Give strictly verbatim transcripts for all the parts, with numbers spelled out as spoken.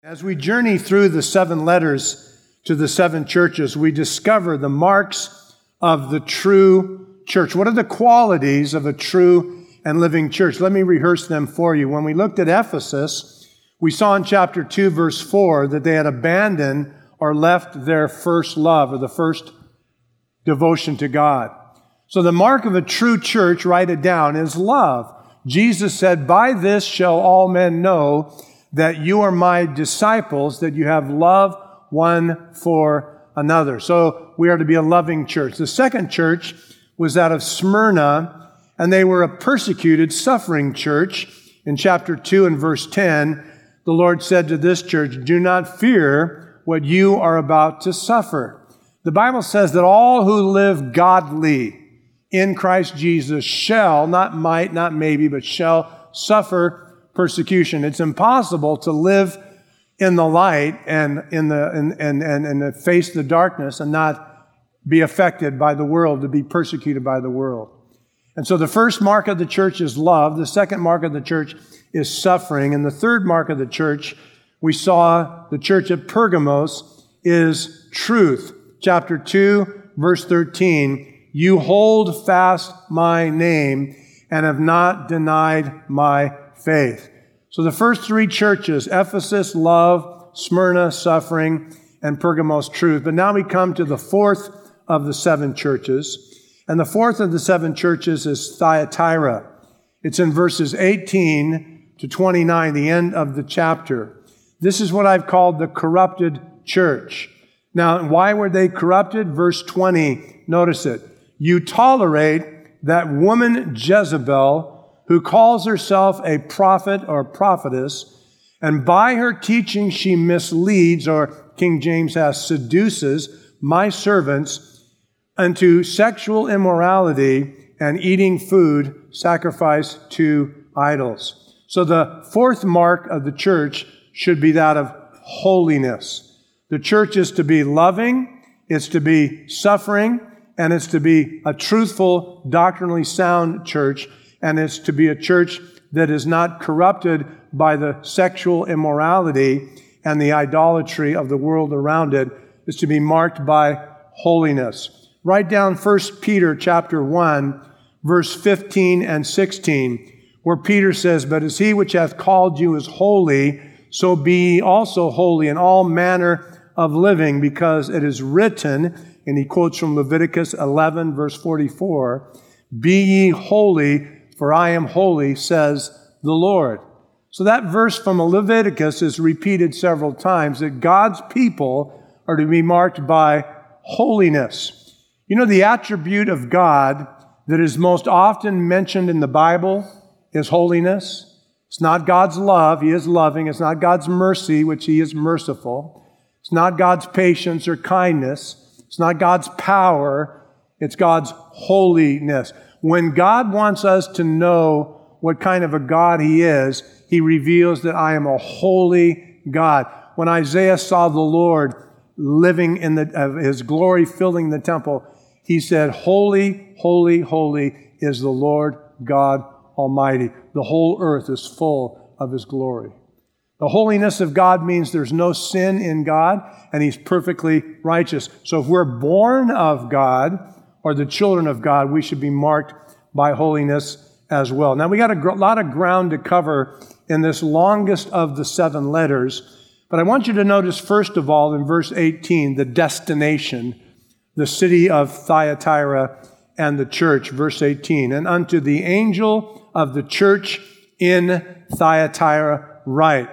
As we journey through the seven letters to the seven churches, we discover the marks of the true church. What are the qualities of a true and living church? Let me rehearse them for you. When we looked at Ephesus, we saw in chapter two, verse four, that they had abandoned or left their first love, or the first devotion to God. So the mark of a true church, write it down, is love. Jesus said, "By this shall all men know that you are my disciples, that you have love one for another." So we are to be a loving church. The second church was that of Smyrna, and they were a persecuted, suffering church. In chapter two and verse ten, the Lord said to this church, "Do not fear what you are about to suffer." The Bible says that all who live godly in Christ Jesus shall, not might, not maybe, but shall suffer persecution. It's impossible to live in the light and in the and and and, and face the darkness and not be affected by the world, to be persecuted by the world. And so the first mark of the church is love. The second mark of the church is suffering. And the third mark of the church, we saw the church at Pergamos, is truth. Chapter two, verse thirteen, "You hold fast my name and have not denied my faith." So the first three churches, Ephesus, love; Smyrna, suffering; and Pergamos, truth. But now we come to the fourth of the seven churches. And the fourth of the seven churches is Thyatira. It's in verses eighteen to twenty-nine, the end of the chapter. This is what I've called the corrupted church. Now, why were they corrupted? Verse twenty, notice it. "You tolerate that woman Jezebel, who calls herself a prophet or prophetess, and by her teaching she misleads," or King James has, "seduces my servants unto sexual immorality and eating food sacrificed to idols." So the fourth mark of the church should be that of holiness. The church is to be loving, it's to be suffering, and it's to be a truthful, doctrinally sound church. And it's to be a church that is not corrupted by the sexual immorality and the idolatry of the world around it. It's to be marked by holiness. Write down First Peter chapter one, verse fifteen and sixteen, where Peter says, "But as he which hath called you is holy, so be ye also holy in all manner of living, because it is written," and he quotes from Leviticus eleven, verse forty-four, "Be ye holy, for I am holy, says the Lord." So that verse from Leviticus is repeated several times, that God's people are to be marked by holiness. You know, the attribute of God that is most often mentioned in the Bible is holiness. It's not God's love, He is loving. It's not God's mercy, which He is merciful. It's not God's patience or kindness. It's not God's power. It's God's holiness. When God wants us to know what kind of a God He is, He reveals that I am a holy God. When Isaiah saw the Lord living in the, uh, His glory filling the temple, he said, "Holy, holy, holy is the Lord God Almighty. The whole earth is full of His glory." The holiness of God means there's no sin in God, and He's perfectly righteous. So if we're born of God, or the children of God, we should be marked by holiness as well. Now, we got a gr- lot of ground to cover in this longest of the seven letters, but I want you to notice, first of all, in verse eighteen, the destination, the city of Thyatira and the church, verse eighteen. "And unto the angel of the church in Thyatira write."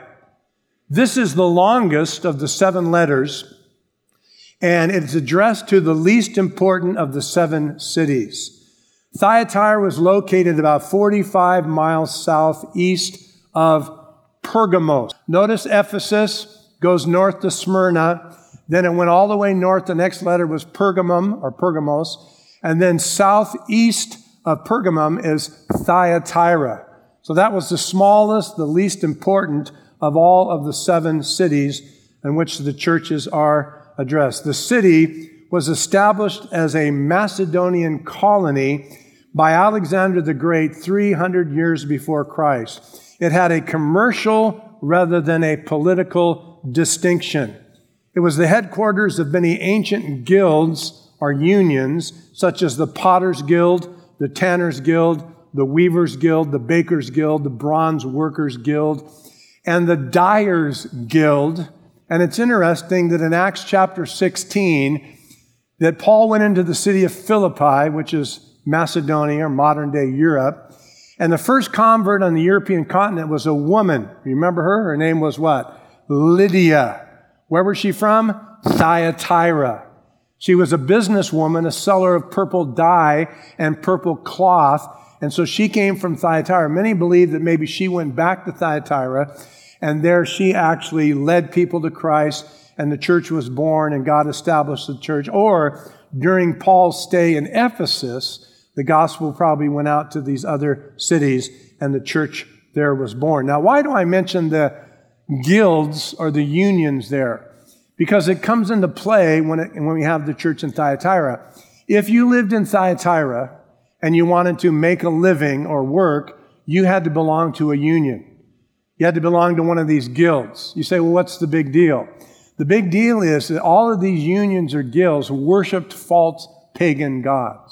This is the longest of the seven letters, and it's addressed to the least important of the seven cities. Thyatira was located about forty-five miles southeast of Pergamos. Notice Ephesus goes north to Smyrna, then it went all the way north. The next letter was Pergamum or Pergamos, and then southeast of Pergamum is Thyatira. So that was the smallest, the least important of all of the seven cities in which the churches are addressed. The city was established as a Macedonian colony by Alexander the Great three hundred years before Christ. It had a commercial rather than a political political distinction. It was the headquarters of many ancient guilds or unions, such as the Potter's Guild, the Tanner's Guild, the Weaver's Guild, the Baker's Guild, the Bronze Workers Guild, and the Dyer's Guild. And it's interesting that in Acts chapter sixteen, that Paul went into the city of Philippi, which is Macedonia, or modern-day Europe, and the first convert on the European continent was a woman. Remember her? Her name was what? Lydia. Where was she from? Thyatira. She was a businesswoman, a seller of purple dye and purple cloth, and so she came from Thyatira. Many believe that maybe she went back to Thyatira, and there she actually led people to Christ, and the church was born, and God established the church. Or during Paul's stay in Ephesus, the gospel probably went out to these other cities, and the church there was born. Now, why do I mention the guilds or the unions there? Because it comes into play when, it, when we have the church in Thyatira. If you lived in Thyatira and you wanted to make a living or work, you had to belong to a union. You had to belong to one of these guilds. You say, well, what's the big deal? The big deal is that all of these unions or guilds worshiped false pagan gods.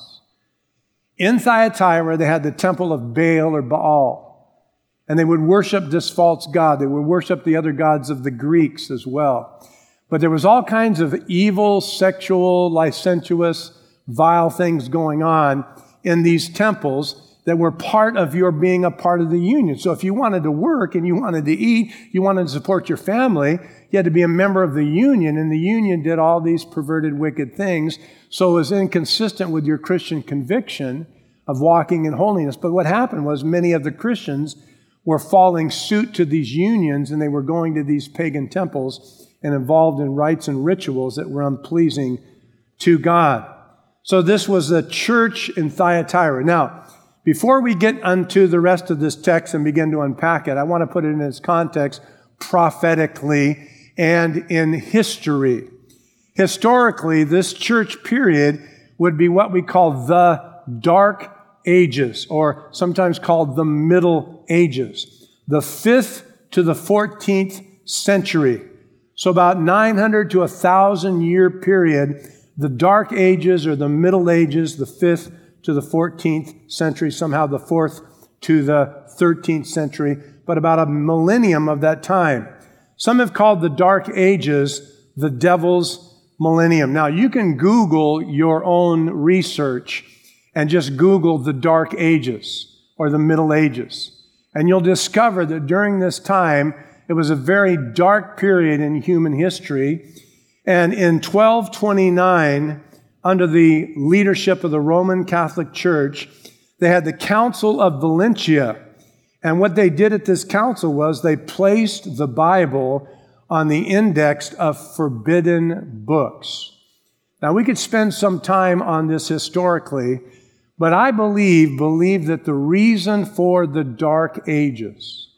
In Thyatira, they had the temple of Baal or Baal, and they would worship this false god. They would worship the other gods of the Greeks as well. But there was all kinds of evil, sexual, licentious, vile things going on in these temples that were part of your being a part of the union. So if you wanted to work and you wanted to eat, you wanted to support your family, you had to be a member of the union, and the union did all these perverted, wicked things. So it was inconsistent with your Christian conviction of walking in holiness. But what happened was many of the Christians were following suit to these unions, and they were going to these pagan temples and involved in rites and rituals that were unpleasing to God. So this was the church in Thyatira. Now, before we get into the rest of this text and begin to unpack it, I want to put it in its context prophetically and in history. Historically, this church period would be what we call the Dark Ages, or sometimes called the Middle Ages, the fifth to the fourteenth century. So about nine hundred to one thousand year period, the Dark Ages or the Middle Ages, the fifth to the fourteenth century, somehow the fourth to the thirteenth century, but about a millennium of that time. Some have called the Dark Ages the Devil's Millennium. Now, you can Google your own research and just Google the Dark Ages or the Middle Ages, and you'll discover that during this time, it was a very dark period in human history. And in twelve twenty-nine, under the leadership of the Roman Catholic Church, they had the Council of Valentia. And what they did at this council was they placed the Bible on the index of forbidden books. Now, we could spend some time on this historically, but I believe, believe that the reason for the Dark Ages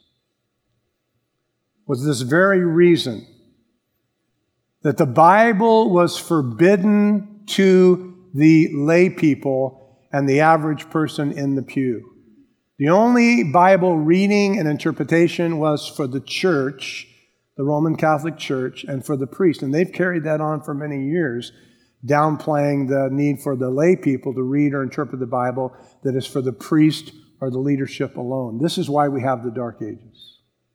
was this very reason, that the Bible was forbidden to the lay people and the average person in the pew. The only Bible reading and interpretation was for the church, the Roman Catholic Church, and for the priest. And they've carried that on for many years, downplaying the need for the lay people to read or interpret the Bible that is for the priest or the leadership alone. This is why we have the Dark Ages.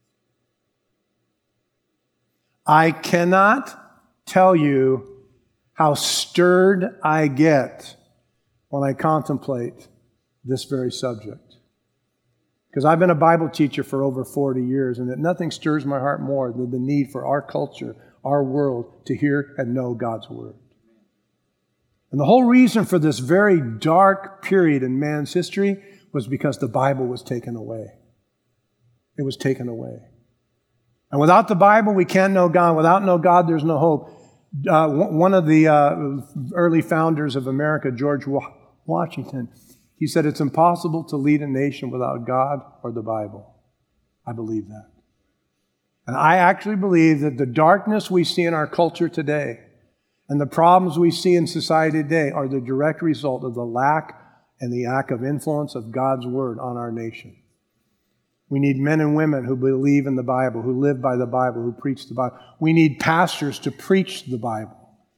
I cannot tell you how stirred I get when I contemplate this very subject. Because I've been a Bible teacher for over forty years, and that nothing stirs my heart more than the need for our culture, our world, to hear and know God's Word. And the whole reason for this very dark period in man's history was because the Bible was taken away. It was taken away. And without the Bible, we can't know God. Without no God, there's no hope. Uh, one of the uh, early founders of America, George Washington, he said, it's impossible to lead a nation without God or the Bible. I believe that. And I actually believe that the darkness we see in our culture today and the problems we see in society today are the direct result of the lack and the lack of influence of God's Word on our nation. We need men and women who believe in the Bible, who live by the Bible, who preach the Bible. We need pastors to preach the Bible.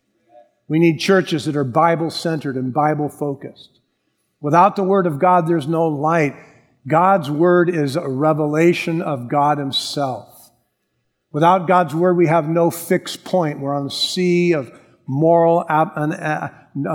We need churches that are Bible-centered and Bible-focused. Without the Word of God, there's no light. God's Word is a revelation of God Himself. Without God's Word, we have no fixed point. We're on a sea of moral, uh,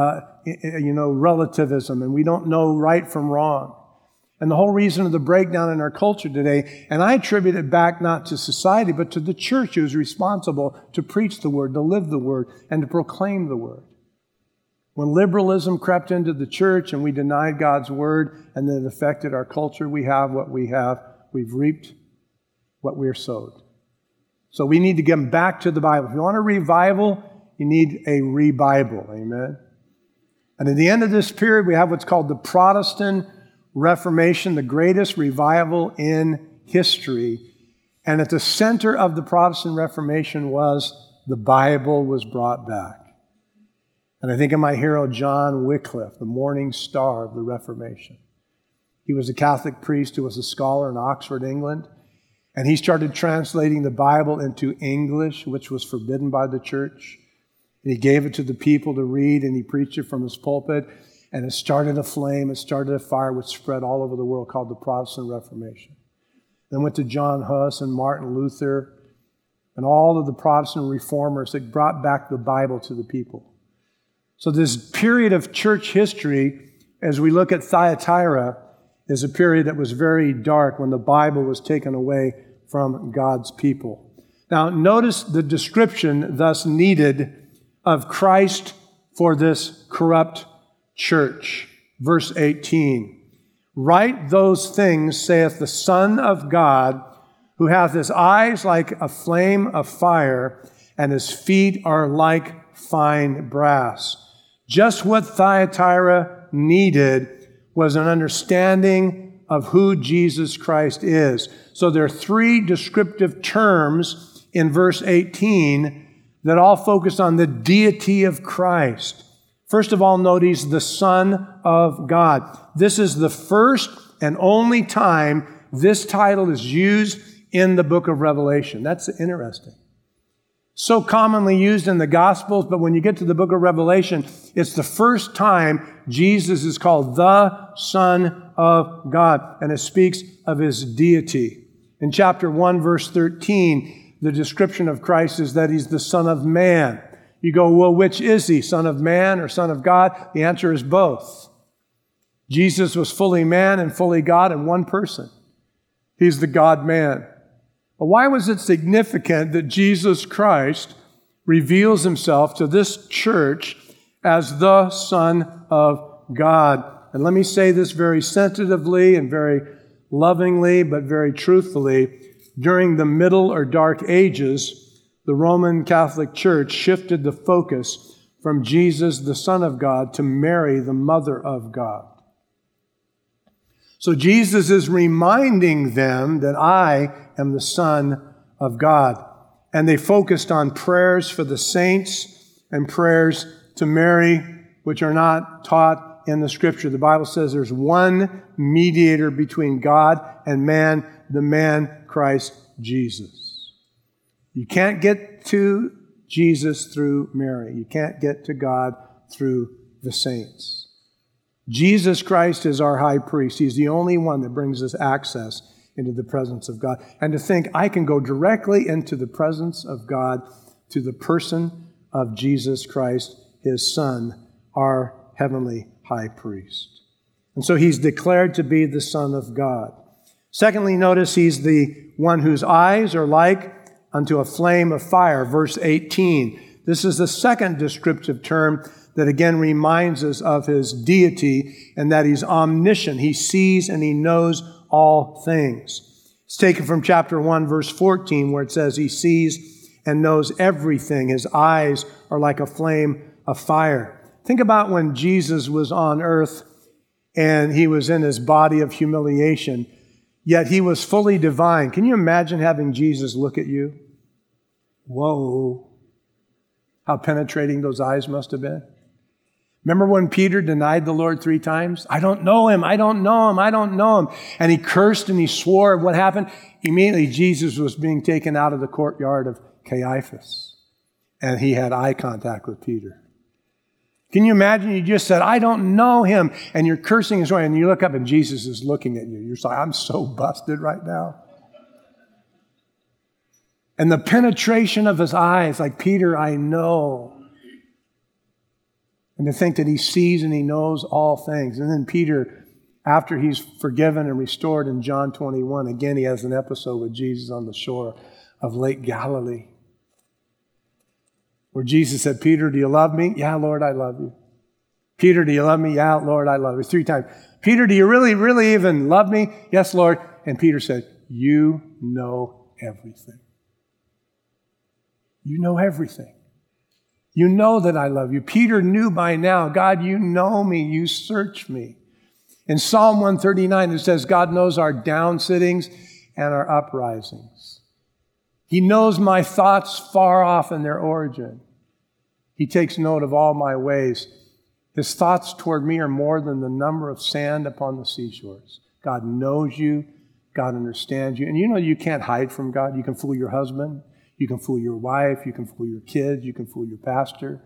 you know, relativism, and we don't know right from wrong. And the whole reason of the breakdown in our culture today, and I attribute it back not to society, but to the church who's responsible to preach the Word, to live the Word, and to proclaim the Word. When liberalism crept into the church and we denied God's Word and then it affected our culture, we have what we have. We've reaped what we're sowed. So we need to get back to the Bible. If you want a revival, you need a re-Bible. Amen? And at the end of this period, we have what's called the Protestant Reformation, the greatest revival in history. And at the center of the Protestant Reformation was the Bible was brought back. And I think of my hero, John Wycliffe, the morning star of the Reformation. He was a Catholic priest who was a scholar in Oxford, England. And he started translating the Bible into English, which was forbidden by the church. And he gave it to the people to read, and he preached it from his pulpit. And it started a flame, it started a fire which spread all over the world called the Protestant Reformation. Then went to John Huss and Martin Luther and all of the Protestant reformers that brought back the Bible to the people. So this period of church history, as we look at Thyatira, is a period that was very dark when the Bible was taken away from God's people. Now, notice the description thus needed of Christ for this corrupt church. Verse eighteen, write those things, saith the Son of God, who hath his eyes like a flame of fire, and his feet are like fine brass. Just what Thyatira needed was an understanding of who Jesus Christ is. So there are three descriptive terms in verse eighteen that all focus on the deity of Christ. First of all, note he's the Son of God. This is the first and only time this title is used in the book of Revelation. That's interesting. So commonly used in the Gospels, but when you get to the book of Revelation, it's the first time Jesus is called the Son of God, and it speaks of his deity. In chapter one, verse thirteen, the description of Christ is that he's the Son of Man. You go, well, which is he, Son of Man or Son of God? The answer is both. Jesus was fully man and fully God in one person. He's the God-man. But why was it significant that Jesus Christ reveals himself to this church as the Son of God? And let me say this very sensitively and very lovingly, but very truthfully. During the Middle or Dark Ages, the Roman Catholic Church shifted the focus from Jesus, the Son of God, to Mary, the Mother of God. So Jesus is reminding them that I am the Son of God. And they focused on prayers for the saints and prayers to Mary, which are not taught in the Scripture. The Bible says there's one mediator between God and man, the man Christ Jesus. You can't get to Jesus through Mary. You can't get to God through the saints. Jesus Christ is our high priest. He's the only one that brings us access into the presence of God. And to think I can go directly into the presence of God to the person of Jesus Christ, his Son, our heavenly high priest. And so he's declared to be the Son of God. Secondly, notice he's the one whose eyes are like unto a flame of fire, verse eighteen. This is the second descriptive term that again reminds us of his deity and that he's omniscient. He sees and he knows all things. It's taken from chapter one, verse fourteen, where it says he sees and knows everything. His eyes are like a flame of fire. Think about when Jesus was on earth and he was in his body of humiliation, yet he was fully divine. Can you imagine having Jesus look at you? Whoa. How penetrating those eyes must have been. Remember when Peter denied the Lord three times? I don't know him, I don't know him, I don't know him. And he cursed and he swore. What happened? Immediately Jesus was being taken out of the courtyard of Caiaphas. And he had eye contact with Peter. Can you imagine? You just said, I don't know him. And you're cursing and swearing. And you look up and Jesus is looking at you. You're like, I'm so busted right now. And the penetration of his eyes, like, Peter, I know. And to think that he sees and he knows all things. And then Peter, after he's forgiven and restored in John twenty-one, again, he has an episode with Jesus on the shore of Lake Galilee, where Jesus said, Peter, do you love me? Yeah, Lord, I love you. Peter, do you love me? Yeah, Lord, I love you. Three times. Peter, do you really, really even love me? Yes, Lord. And Peter said, you know everything. You know everything. You know that I love you. Peter knew by now, God, you know me. You search me. In Psalm one thirty-nine, it says, God knows our downsittings and our uprisings. He knows my thoughts far off in their origin. He takes note of all my ways. His thoughts toward me are more than the number of sand upon the seashores. God knows you. God understands you. And you know you can't hide from God. You can fool your husband. You can fool your wife. You can fool your kids. You can fool your pastor.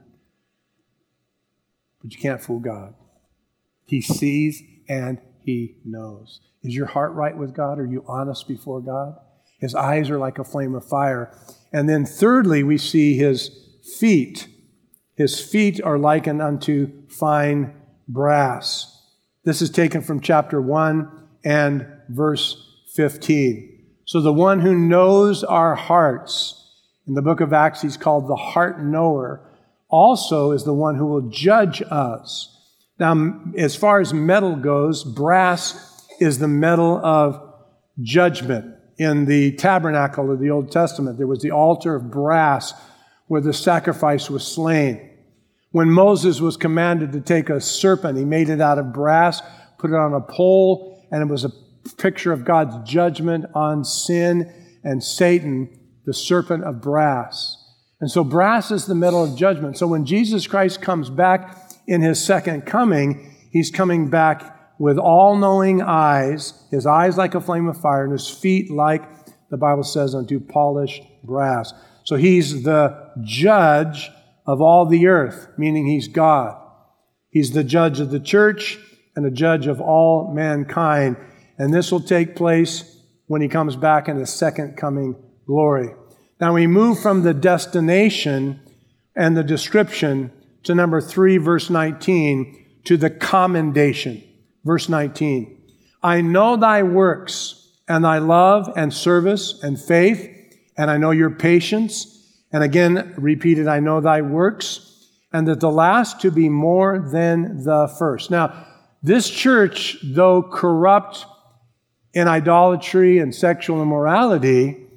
But you can't fool God. He sees and he knows. Is your heart right with God? Are you honest before God? His eyes are like a flame of fire. And then thirdly, we see his feet. His feet are likened unto fine brass. This is taken from chapter one and verse fifteen. So the one who knows our hearts, in the book of Acts, he's called the heart knower, also is the one who will judge us. Now, as far as metal goes, brass is the metal of judgment. In the tabernacle of the Old Testament, there was the altar of brass where the sacrifice was slain. When Moses was commanded to take a serpent, he made it out of brass, put it on a pole, and it was a picture of God's judgment on sin and Satan, the serpent of brass. And so brass is the metal of judgment. So when Jesus Christ comes back in his second coming, he's coming back with all-knowing eyes, his eyes like a flame of fire, and his feet like, the Bible says, unto polished brass. So he's the judge of all the earth, meaning he's God. He's the judge of the church and the judge of all mankind. And this will take place when he comes back in his second coming glory. Now we move from the destination and the description to number three, verse nineteen, to the commendation. Verse nineteen, I know thy works and thy love and service and faith, and I know your patience. And again, repeated, I know thy works, and that the last to be more than the first. Now, this church, though corrupt in idolatry and sexual immorality,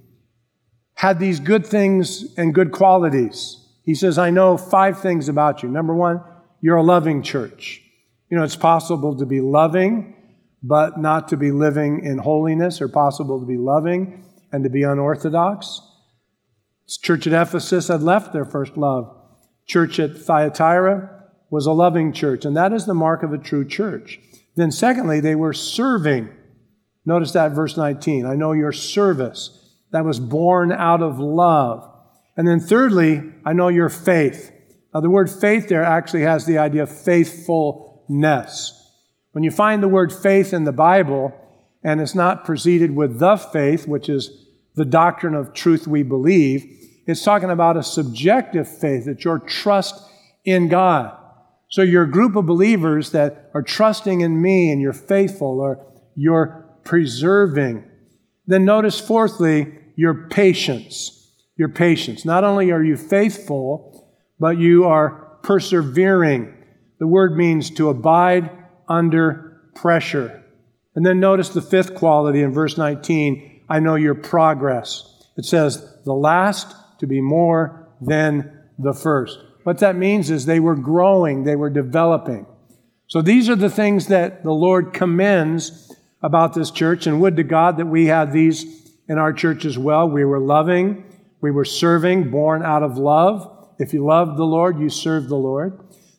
had these good things and good qualities. He says, I know five things about you. Number one, you're a loving church. You know, it's possible to be loving, but not to be living in holiness, or possible to be loving and to be unorthodox. This church at Ephesus had left their first love. Church at Thyatira was a loving church, and that is the mark of a true church. Then secondly, they were serving. Notice that verse nineteen. I know your service. That was born out of love. And then thirdly, I know your faith. Now the word faith there actually has the idea of faithfulness. When you find the word faith in the Bible, and it's not preceded with the faith, which is the doctrine of truth we believe, it's talking about a subjective faith, that your trust in God. So you're a group of believers that are trusting in me, and you're faithful, or you're preserving. Then notice fourthly, your patience. Your patience. Not only are you faithful, but you are persevering. The word means to abide under pressure. And then notice the fifth quality in verse nineteen, I know your progress. It says, the last to be more than the first. What that means is they were growing, they were developing. So these are the things that the Lord commends about this church, and would to God that we had these in our church as well. We were loving, we were serving, born out of love. If you love the Lord, you serve the Lord.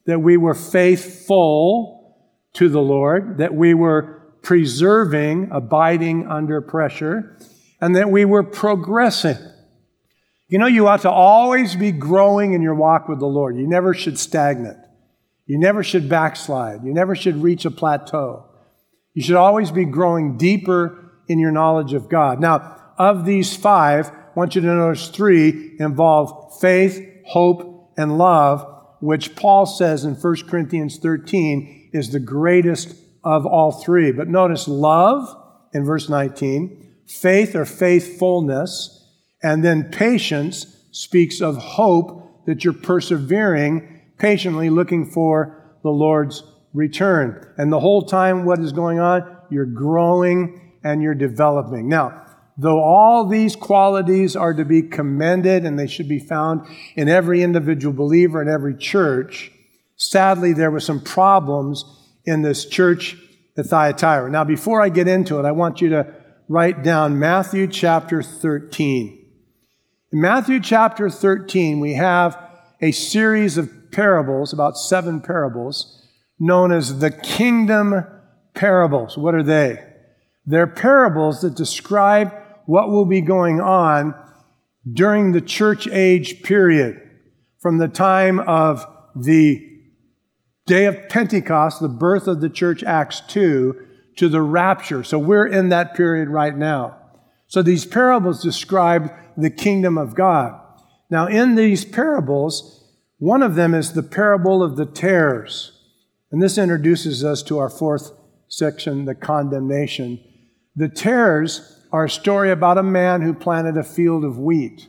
that we were faithful to the Lord, that we were preserving, abiding under pressure, and that we were progressing. You know, you ought to always be growing in your walk with the Lord. You never should stagnate. You never should backslide. You never should reach a plateau. You should always be growing deeper in your knowledge of God. Now, of these five, I want you to notice three involve faith, hope, and love, which Paul says in First Corinthians thirteen is the greatest of all three. But notice love in verse nineteen, faith or faithfulness, and then patience speaks of hope that you're persevering, patiently looking for the Lord's return. And the whole time, what is going on? You're growing and you're developing. Now, though all these qualities are to be commended and they should be found in every individual believer in every church, sadly, there were some problems in this church at Thyatira. Now, before I get into it, I want you to write down Matthew chapter thirteen. In Matthew chapter thirteen, we have a series of parables, about seven parables, known as the kingdom parables. What are they? They're parables that describe what will be going on during the church age period, from the time of the day of Pentecost, the birth of the church, Acts two, to the rapture. So we're in that period right now. So these parables describe the kingdom of God. Now, in these parables, one of them is the parable of the tares. And this introduces us to our fourth section, the condemnation. The tares are a story about a man who planted a field of wheat.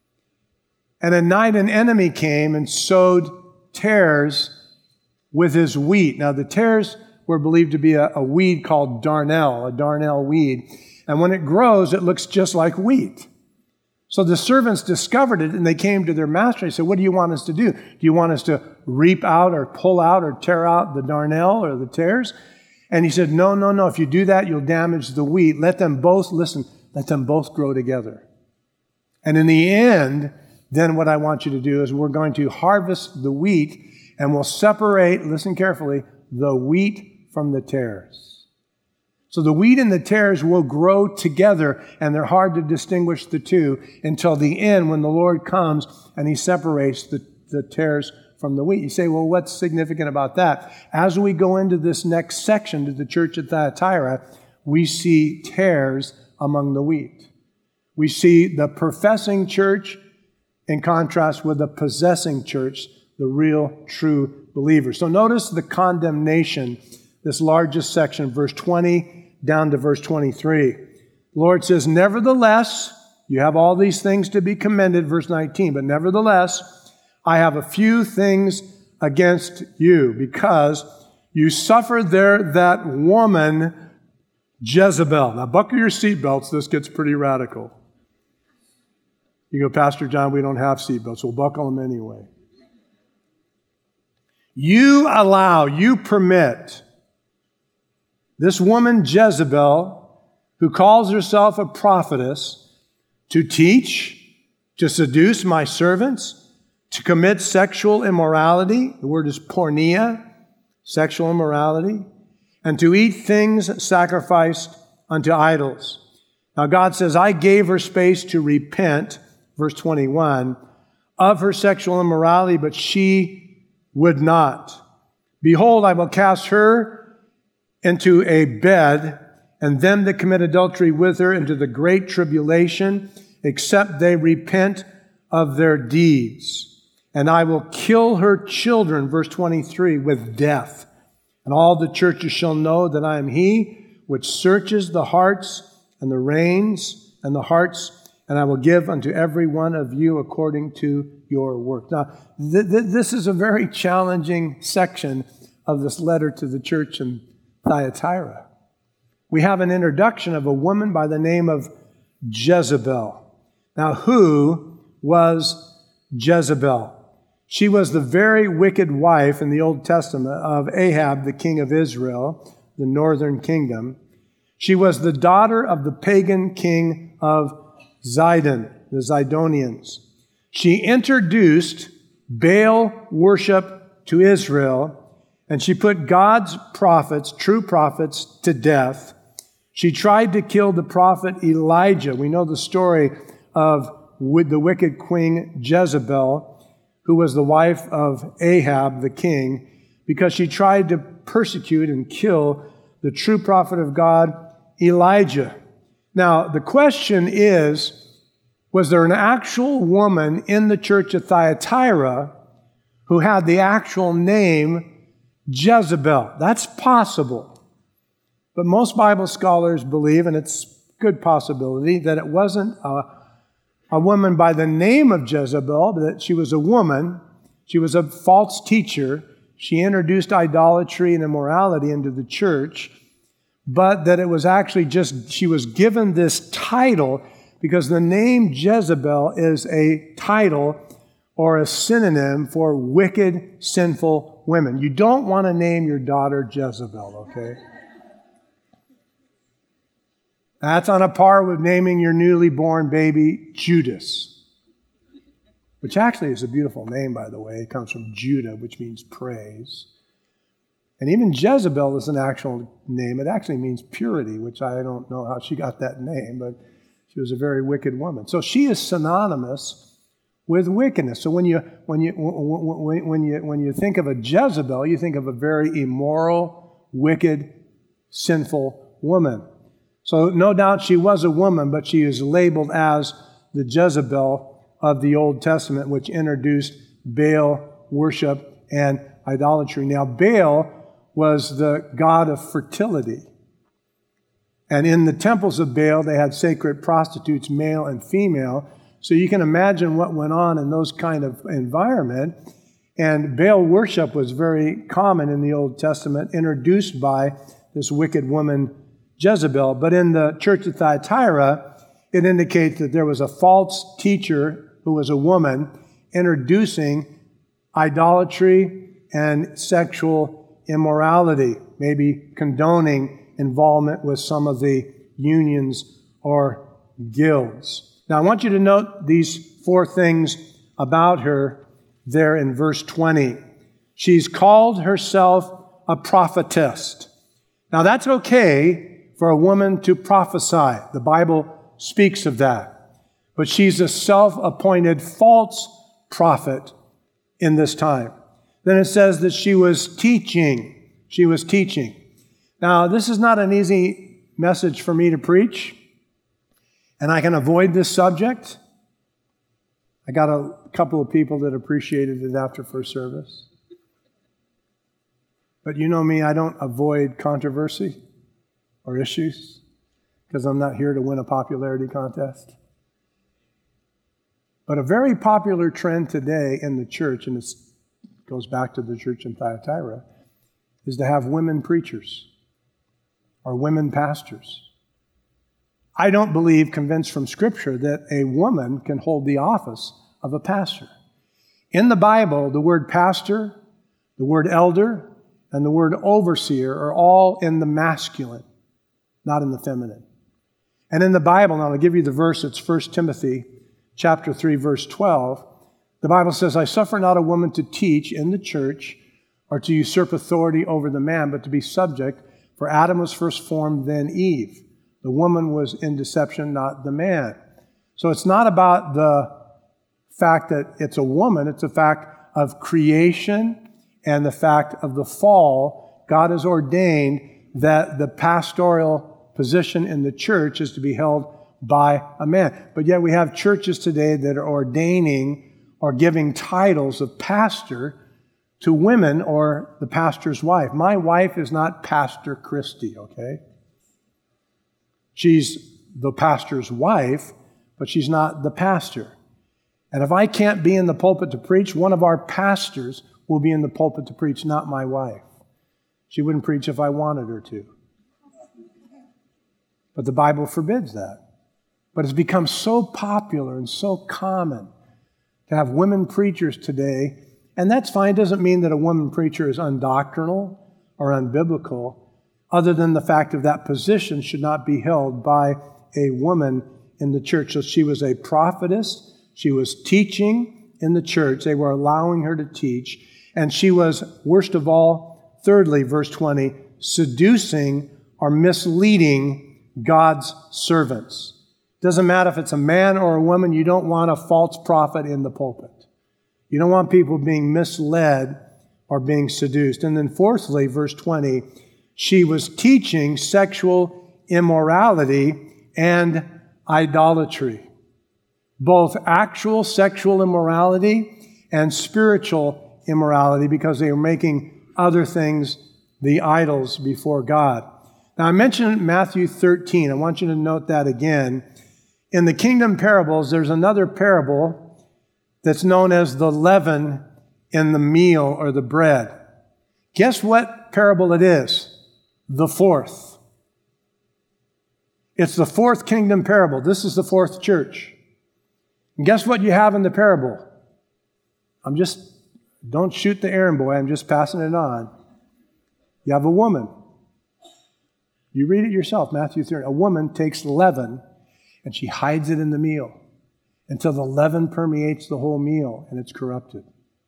And at night an enemy came and sowed tares with his wheat. Now the tares were believed to be a, a weed called darnel, a darnel weed. And when it grows, it looks just like wheat. So the servants discovered it and they came to their master and said, what do you want us to do? Do you want us to reap out or pull out or tear out the darnel or the tares? And he said, no, no, no. If you do that, you'll damage the wheat. Let them both, listen, let them both grow together. And in the end, then what I want you to do is we're going to harvest the wheat and we'll separate, listen carefully, the wheat from the tares. So the wheat and the tares will grow together, and they're hard to distinguish the two until the end when the Lord comes and he separates the, the tares from the wheat. You say, well, what's significant about that? As we go into this next section to the church at Thyatira, we see tares among the wheat. We see the professing church in contrast with the possessing church, the real, true believer. So notice the condemnation, this largest section, verse twenty down to verse twenty-three. The Lord says, nevertheless, you have all these things to be commended, verse nineteen, but nevertheless, I have a few things against you, because you suffered there that woman Jezebel. Now buckle your seatbelts, this gets pretty radical. You go, Pastor John, we don't have seatbelts. We'll buckle them anyway. You allow, you permit this woman Jezebel, who calls herself a prophetess, to teach, to seduce my servants, to commit sexual immorality. The word is porneia, sexual immorality, and to eat things sacrificed unto idols. Now God says, I gave her space to repent, verse twenty-one, of her sexual immorality, but she would not. Behold, I will cast her into a bed, and them that commit adultery with her into the great tribulation, except they repent of their deeds. And I will kill her children, verse twenty-three, with death. And all the churches shall know that I am he which searches the hearts and the reins and the hearts, and I will give unto every one of you according to your work. Now, th- th- this is a very challenging section of this letter to the church in Thyatira. We have an introduction of a woman by the name of Jezebel. Now, who was Jezebel? She was the very wicked wife in the Old Testament of Ahab, the king of Israel, the northern kingdom. She was the daughter of the pagan king of Zidon, the Zidonians. She introduced Baal worship to Israel, and she put God's prophets, true prophets, to death. She tried to kill the prophet Elijah. We know the story of with the wicked queen Jezebel, who was the wife of Ahab, the king, because she tried to persecute and kill the true prophet of God, Elijah. Now, the question is, was there an actual woman in the church of Thyatira who had the actual name Jezebel? That's possible. But most Bible scholars believe, and it's a good possibility, that it wasn't a, a woman by the name of Jezebel, but that she was a woman. She was a false teacher. She introduced idolatry and immorality into the church, but that it was actually just, she was given this title because the name Jezebel is a title or a synonym for wicked, sinful women. You don't want to name your daughter Jezebel, okay? That's on a par with naming your newly born baby Judas, which actually is a beautiful name, by the way. It comes from Judah, which means praise. And even Jezebel is an actual name. It actually means purity, which I don't know how she got that name, but she was a very wicked woman. So she is synonymous with wickedness. So when you when you when, when you when you think of a Jezebel, you think of a very immoral, wicked, sinful woman. So no doubt she was a woman, but she is labeled as the Jezebel of the Old Testament, which introduced Baal worship and idolatry. Now, Baal was the god of fertility. And in the temples of Baal, they had sacred prostitutes, male and female. So you can imagine what went on in those kind of environment. And Baal worship was very common in the Old Testament, introduced by this wicked woman, Jezebel. But in the church of Thyatira, it indicates that there was a false teacher who was a woman introducing idolatry and sexual immorality, maybe condoning involvement with some of the unions or guilds. Now, I want you to note these four things about her there in verse twenty. She's called herself a prophetess. Now, that's okay for a woman to prophesy. The Bible speaks of that. But she's a self-appointed false prophet in this time. Then it says that she was teaching. She was teaching. Now, this is not an easy message for me to preach, and I can avoid this subject. I got a couple of people that appreciated it after first service. But you know me, I don't avoid controversy or issues because I'm not here to win a popularity contest. But a very popular trend today in the church, and it goes back to the church in Thyatira, is to have women preachers or women pastors. I don't believe, convinced from Scripture, that a woman can hold the office of a pastor. In the Bible, the word pastor, the word elder, and the word overseer are all in the masculine, not in the feminine. And in the Bible, and I'll give you the verse, it's First Timothy chapter three, verse twelve. The Bible says, I suffer not a woman to teach in the church or to usurp authority over the man, but to be subject, for Adam was first formed, then Eve. The woman was in deception, not the man. So it's not about the fact that it's a woman, it's a fact of creation and the fact of the fall. God has ordained that the pastoral position in the church is to be held by a man. But yet we have churches today that are ordaining or giving titles of pastor to women or the pastor's wife. My wife is not Pastor Christy, okay? She's the pastor's wife, but she's not the pastor. And if I can't be in the pulpit to preach, one of our pastors will be in the pulpit to preach, not my wife. She wouldn't preach if I wanted her to. But the Bible forbids that. But it's become so popular and so common to have women preachers today, and that's fine. It doesn't mean that a woman preacher is undoctrinal or unbiblical, other than the fact of that position should not be held by a woman in the church. So she was a prophetess. She was teaching in the church. They were allowing her to teach. And she was, worst of all, thirdly, verse twenty, seducing or misleading God's servants. Doesn't matter if it's a man or a woman, you don't want a false prophet in the pulpit. You don't want people being misled or being seduced. And then fourthly, verse twenty, she was teaching sexual immorality and idolatry. Both actual sexual immorality and spiritual immorality, because they were making other things the idols before God. Now, I mentioned Matthew thirteen. I want you to note that again. In the kingdom parables, there's another parable that's known as the leaven in the meal or the bread. Guess what parable it is? The fourth. It's the fourth kingdom parable. This is the fourth church. And guess what you have in the parable? I'm just, don't shoot the errand boy, I'm just passing it on. You have a woman. You read it yourself, Matthew thirteen. A woman takes leaven and she hides it in the meal until the leaven permeates the whole meal and it's corrupted.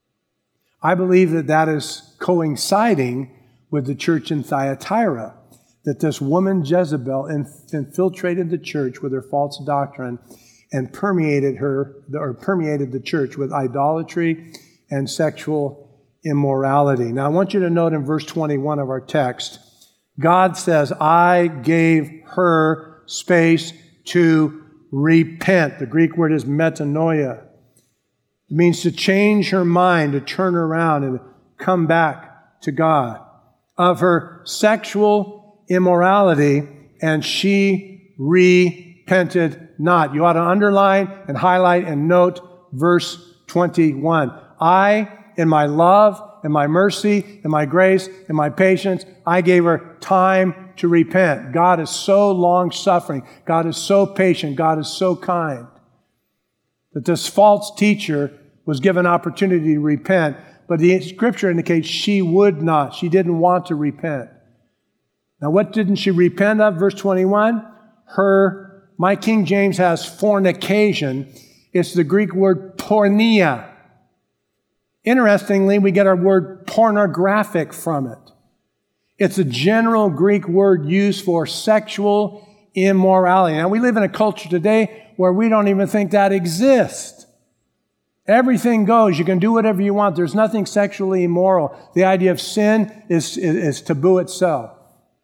I believe that that is coinciding with the church in Thyatira, that this woman Jezebel infiltrated the church with her false doctrine and permeated her, or permeated the church with idolatry and sexual immorality. Now, I want you to note in verse twenty-one of our text, God says, I gave her space to repent. The Greek word is metanoia. It means to change her mind, to turn around and come back to God. Of her sexual immorality, and she repented not. You ought to underline and highlight and note verse twenty-one. I, in my love, in my mercy, in my grace, in my patience, I gave her time to repent. God is so long-suffering. God is so patient. God is so kind that this false teacher was given opportunity to repent, but the Scripture indicates she would not. She didn't want to repent. Now, what didn't she repent of? Verse twenty-one, her, my King James has fornication. It's the Greek word porneia. Interestingly, we get our word pornographic from it. It's a general Greek word used for sexual immorality. Now, we live in a culture today where we don't even think that exists. Everything goes. You can do whatever you want. There's nothing sexually immoral. The idea of sin is, is, is taboo itself.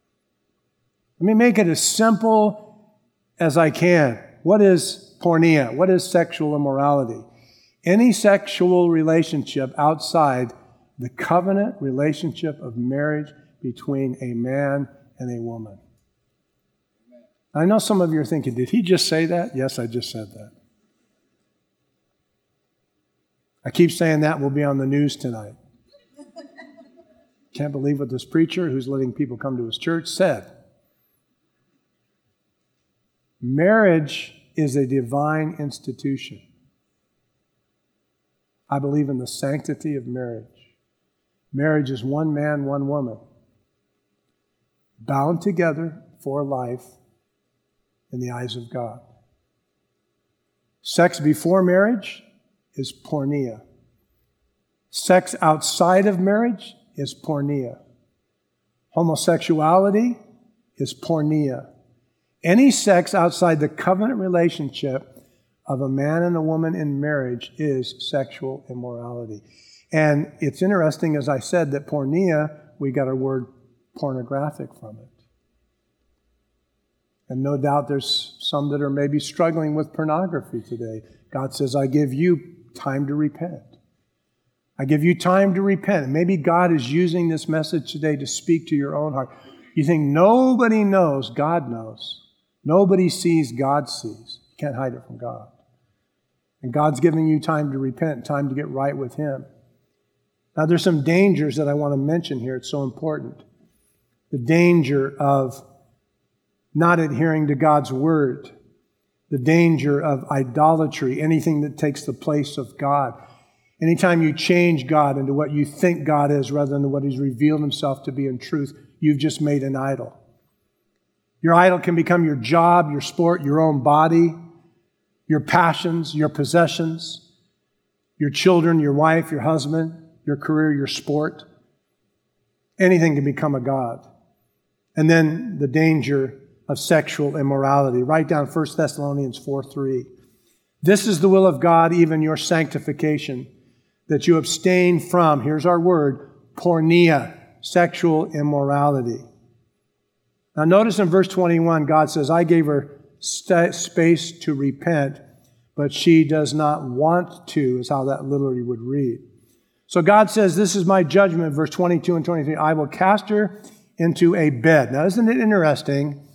Let me make it as simple as I can. What is porneia? What is sexual immorality? Any sexual relationship outside the covenant relationship of marriage between a man and a woman. I know some of you are thinking, did he just say that? Yes, I just said that. I keep saying that will be on the news tonight. Can't believe what this preacher, who's letting people come to his church, said. Marriage is a divine institution. I believe in the sanctity of marriage. Marriage is one man, one woman, bound together for life in the eyes of God. Sex before marriage is porneia. Sex outside of marriage is porneia. Homosexuality is porneia. Any sex outside the covenant relationship of a man and a woman in marriage is sexual immorality. And it's interesting, as I said, that porneia, we got our word pornographic from it. And no doubt there's some that are maybe struggling with pornography today. God says, I give you time to repent. I give you time to repent. And maybe God is using this message today to speak to your own heart. You think nobody knows, God knows. Nobody sees, God sees. You can't hide it from God. And God's giving you time to repent, time to get right with Him. Now, there's some dangers that I want to mention here. It's so important. The danger of not adhering to God's Word. The danger of idolatry, anything that takes the place of God. Anytime you change God into what you think God is rather than what He's revealed Himself to be in truth, you've just made an idol. Your idol can become your job, your sport, your own body, your passions, your possessions, your children, your wife, your husband, your career, your sport. Anything can become a god. And then the danger of sexual immorality. Write down First Thessalonians four three. This is the will of God, even your sanctification, that you abstain from, here's our word, porneia, sexual immorality. Now notice in verse twenty-one, God says, I gave her st- space to repent, but she does not want to, is how that literally would read. So God says, this is my judgment, verse twenty-two and twenty-three, I will cast her into a bed. Now isn't it interesting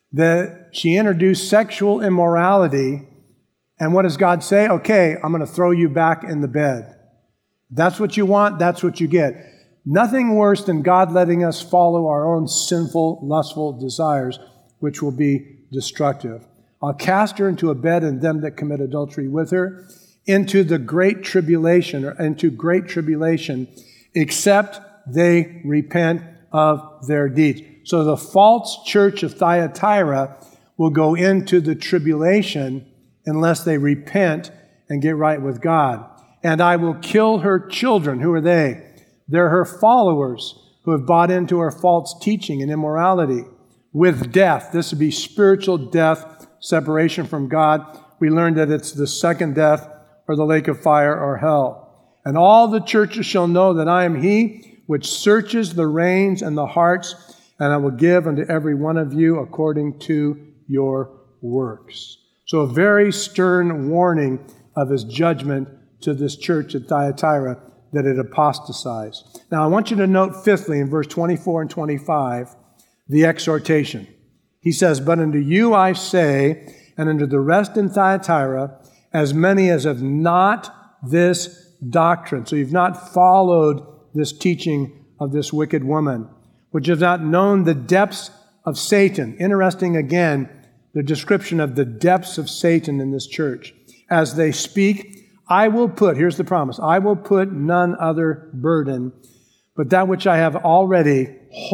that she introduced sexual immorality, and what does God say? Okay, I'm going to throw you back in the bed. That's what you want, that's what you get. Nothing worse than God letting us follow our own sinful, lustful desires, which will be destructive. I'll cast her into a bed and them that commit adultery with her into the great tribulation, or into great tribulation, except they repent of their deeds. So the false church of Thyatira will go into the tribulation unless they repent and get right with God. And I will kill her children. Who are they? They're her followers who have bought into her false teaching and immorality with death. This would be spiritual death, separation from God. We learned that it's the second death or the lake of fire or hell. And all the churches shall know that I am he which searches the reins and the hearts, and I will give unto every one of you according to your works. So a very stern warning of his judgment to this church at Thyatira that it apostatized. Now I want you to note fifthly in verse twenty-four and twenty-five, the exhortation. He says, but unto you I say, and unto the rest in Thyatira, as many as have not this doctrine. So you've not followed this teaching of this wicked woman, which have not known the depths of Satan. Interesting again, the description of the depths of Satan in this church. As they speak, I will put, here's the promise, I will put none other burden, but that which I have already,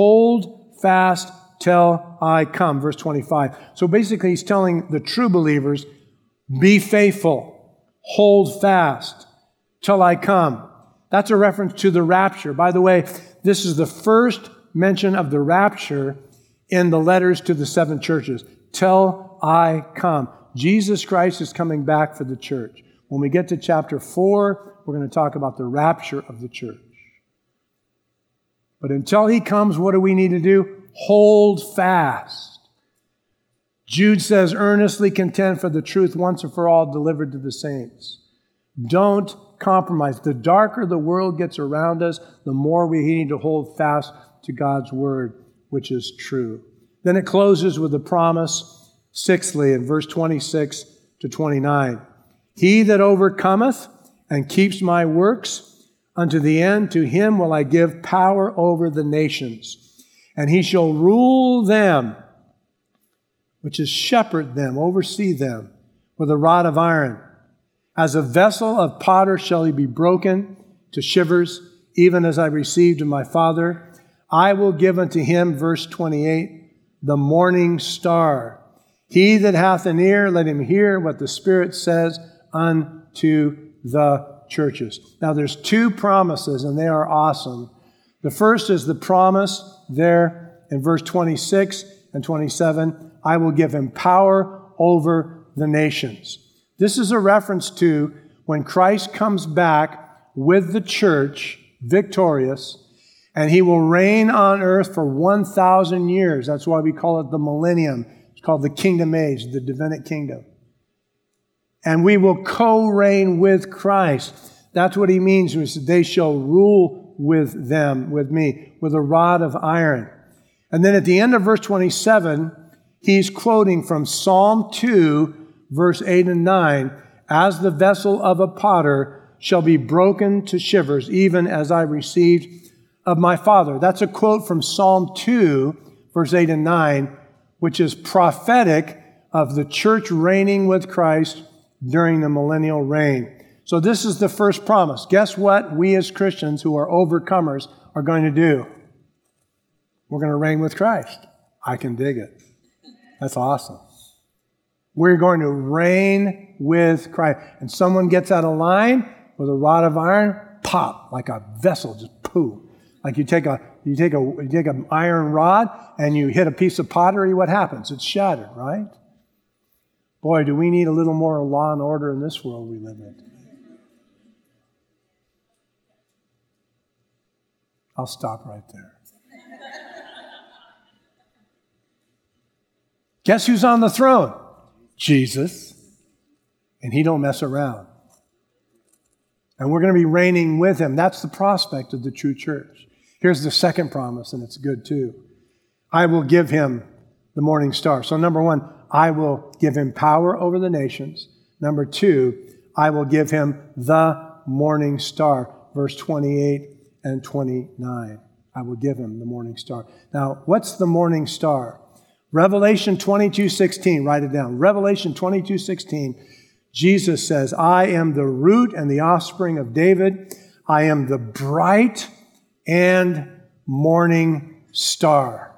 hold fast till I come. Verse twenty-five. So basically he's telling the true believers, be faithful, hold fast till I come. That's a reference to the rapture. By the way, this is the first mention of the rapture in the letters to the seven churches. Till I come. Jesus Christ is coming back for the church. When we get to chapter four, we're going to talk about the rapture of the church. But until he comes, what do we need to do? Hold fast. Jude says, earnestly contend for the truth once and for all delivered to the saints. Don't compromise. The darker the world gets around us, the more we need to hold fast to God's word, which is true. Then it closes with a promise, sixthly, in verse twenty-six to twenty-nine. He that overcometh and keeps my works unto the end, to him will I give power over the nations. And he shall rule them, which is shepherd them, oversee them, with a rod of iron. As a vessel of potter shall he be broken to shivers, even as I received of my Father. I will give unto him, verse twenty-eight, the morning star. He that hath an ear, let him hear what the Spirit says unto the churches. Now there's two promises, and they are awesome. The first is the promise there in verse twenty-six and twenty-seven. I will give him power over the nations. This is a reference to when Christ comes back with the church, victorious, and he will reign on earth for one thousand years. That's why we call it the millennium. It's called the kingdom age, the Davidic kingdom. And we will co-reign with Christ. That's what he means when he said, they shall rule with them, with me, with a rod of iron. And then at the end of verse twenty-seven, he's quoting from Psalm two, verse eight and nine, as the vessel of a potter shall be broken to shivers, even as I received of my Father. That's a quote from Psalm two, verse eight and nine, which is prophetic of the church reigning with Christ during the millennial reign. So this is the first promise. Guess what we as Christians who are overcomers are going to do? We're going to reign with Christ. I can dig it. That's awesome. We're going to reign with Christ. And someone gets out of line with a rod of iron, pop, like a vessel, just poo. Like you take a you take a you take an iron rod and you hit a piece of pottery, what happens? It's shattered, right? Boy, do we need a little more law and order in this world we live in. I'll stop right there. Guess who's on the throne? Jesus. And he don't mess around. And we're going to be reigning with him. That's the prospect of the true church. Here's the second promise, and it's good too. I will give him the morning star. So number one, I will give him power over the nations. Number two, I will give him the morning star. Verse twenty-eight and twenty-nine. I will give him the morning star. Now, what's the morning star? Revelation twenty-two sixteen. Write it down. Revelation twenty-two sixteen. Jesus says, I am the root and the offspring of David. I am the bright and morning star.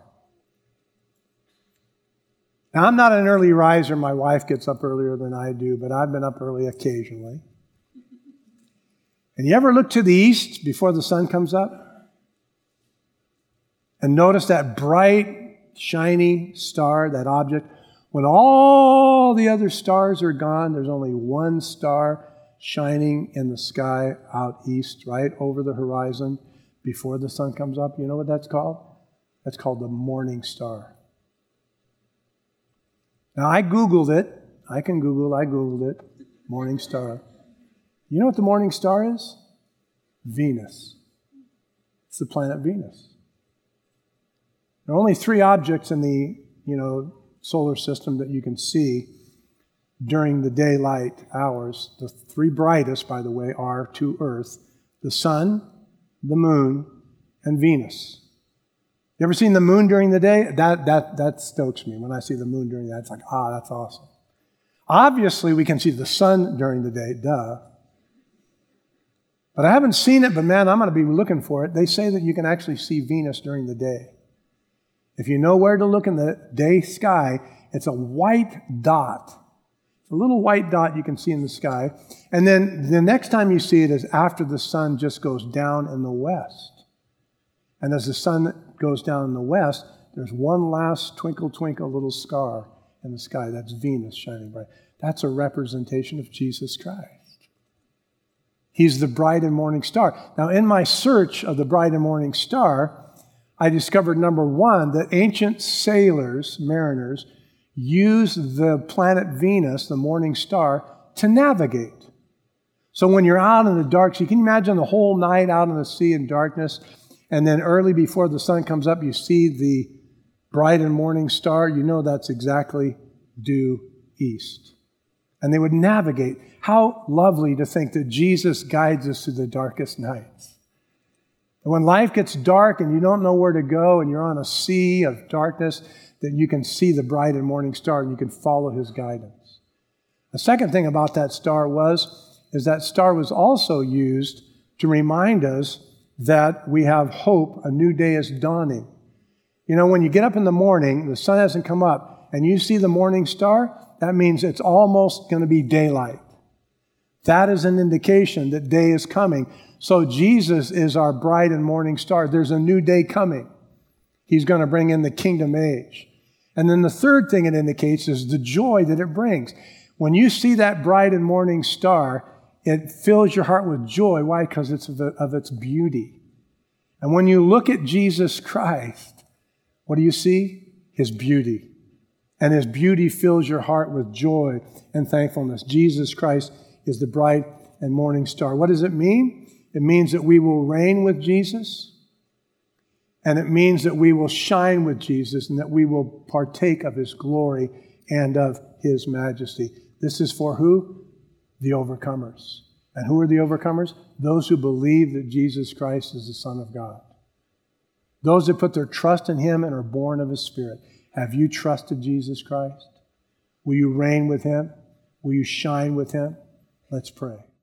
Now, I'm not an early riser. My wife gets up earlier than I do, but I've been up early occasionally. And you ever look to the east before the sun comes up? And notice that bright, shiny star, that object? When all the other stars are gone, there's only one star shining in the sky out east, right over the horizon before the sun comes up. You know what that's called? That's called the morning star. Now, I Googled it. I can Google, I Googled it. Morning star. You know what the morning star is? Venus. It's the planet Venus. There are only three objects in the, you know, solar system that you can see during the daylight hours. The three brightest, by the way, are to Earth: the sun, the moon, and Venus. You ever seen the moon during the day? That that that stokes me. When I see the moon during that, it's like, ah, that's awesome. Obviously, we can see the sun during the day, duh. But I haven't seen it, but man, I'm going to be looking for it. They say that you can actually see Venus during the day. If you know where to look in the day sky, it's a white dot. It's a little white dot you can see in the sky. And then the next time you see it is after the sun just goes down in the west. And as the sun goes down in the west, there's one last twinkle, twinkle little star in the sky. That's Venus shining bright. That's a representation of Jesus Christ. He's the bright and morning star. Now, in my search of the bright and morning star, I discovered, number one, that ancient sailors, mariners, used the planet Venus, the morning star, to navigate. So when you're out in the dark sea, can you imagine the whole night out in the sea in darkness, and then early before the sun comes up, you see the bright and morning star? You know that's exactly due east. And they would navigate. How lovely to think that Jesus guides us through the darkest nights. And when life gets dark and you don't know where to go and you're on a sea of darkness, that you can see the bright and morning star and you can follow his guidance. The second thing about that star was, is that star was also used to remind us that we have hope, a new day is dawning. You know, when you get up in the morning, the sun hasn't come up, and you see the morning star, that means it's almost going to be daylight. That is an indication that day is coming. So Jesus is our bright and morning star. There's a new day coming. He's going to bring in the kingdom age. And then the third thing it indicates is the joy that it brings. When you see that bright and morning star, it fills your heart with joy. Why? Because it's of, of its beauty. And when you look at Jesus Christ, what do you see? His beauty. And his beauty fills your heart with joy and thankfulness. Jesus Christ is the bright and morning star. What does it mean? It means that we will reign with Jesus. And it means that we will shine with Jesus and that we will partake of his glory and of his majesty. This is for who? The overcomers. And who are the overcomers? Those who believe that Jesus Christ is the Son of God. Those that put their trust in him and are born of his Spirit. Have you trusted Jesus Christ? Will you reign with him? Will you shine with him? Let's pray.